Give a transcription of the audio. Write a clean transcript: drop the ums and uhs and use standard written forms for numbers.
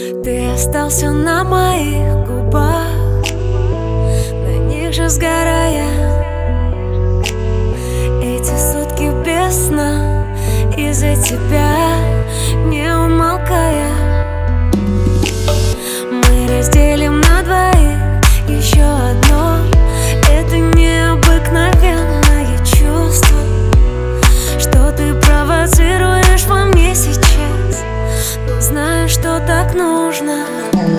Ты остался на моих губах, на них же сгорая. Эти сутки без сна из-за тебя, не умолкая. Мы разделим на двоих еще одно. Это необыкновенное чувство, что ты провоцируешь во мне сейчас, но знаю, что так нужно.